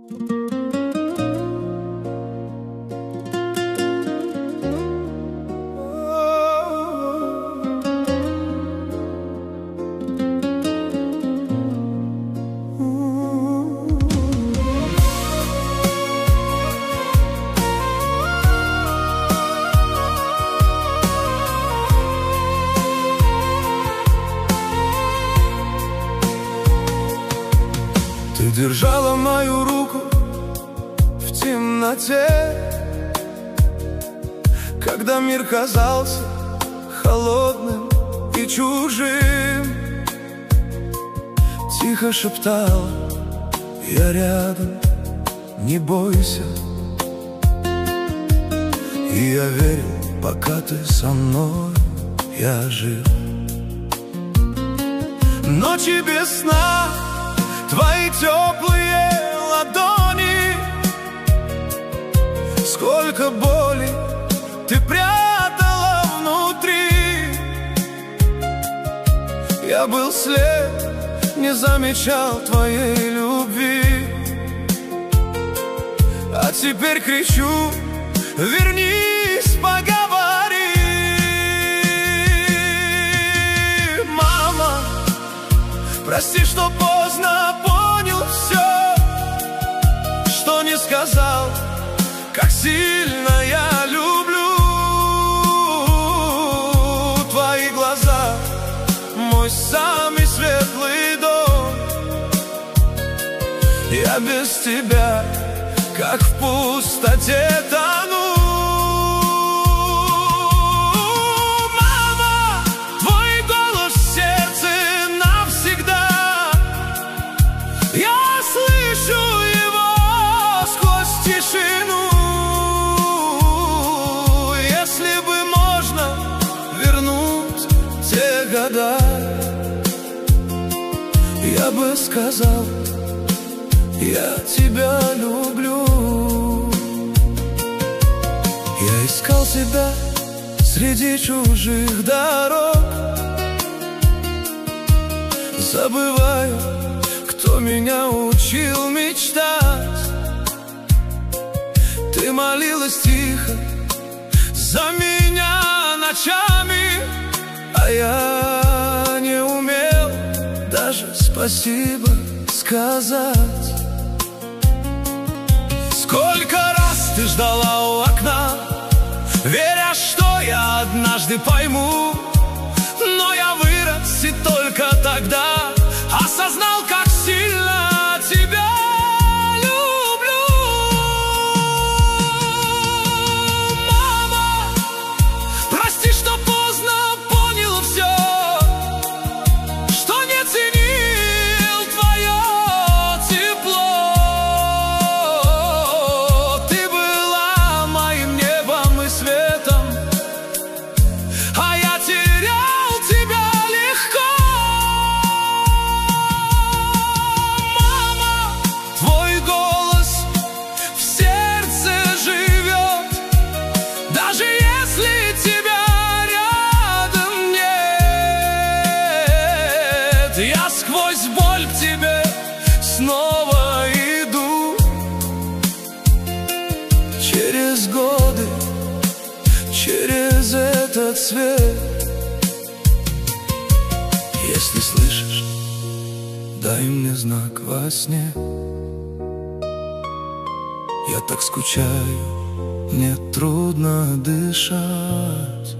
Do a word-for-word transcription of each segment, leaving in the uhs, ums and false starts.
Ты держала мою руку в темноте, когда мир казался холодным и чужим. Тихо шептала: я рядом, не бойся. И я верил, пока ты со мной, я жив. Ночи без сна, твои теплые ладони, сколько боли ты прятала внутри. Я был слеп, не замечал твоей любви, а теперь кричу: вернись, поговори. Мама, прости, что поздно понял все, что не сказал, как сильно я люблю. Твои глаза — мой самый светлый дом. Я без тебя, как в пустоте, тону. Я бы сказал: я тебя люблю. Я искал себя среди чужих дорог, забываю, кто меня учил мечтать. Ты молилась тихо за меня ночами, а я не умел даже спасибо сказать. Сколько раз ты ждала у окна, веря, что я однажды пойму. Но я вырос и только тогда осознал, как сильно тебя люблю. Мама, прости, что поздно понял все, что не ценил твое тепло. Ты была моим небом и светом, а я терял тебя легко. Мама, твой голос в сердце живет, даже если тебя рядом нет. Я сквозь боль к тебе снова иду, через годы, через этот свет. Если слышишь, дай мне знак во сне. Я так скучаю, мне трудно дышать.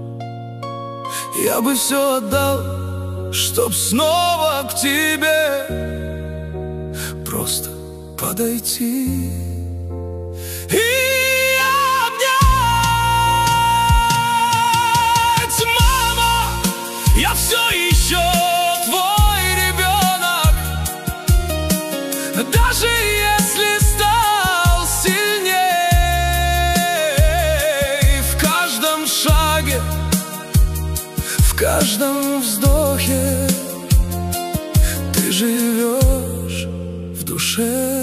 Я бы все отдал, чтоб снова к тебе просто подойти и обнять. Мама, я все еще твой ребенок, даже если стал сильней. В каждом шаге, в каждом вздохе ты живешь в душе.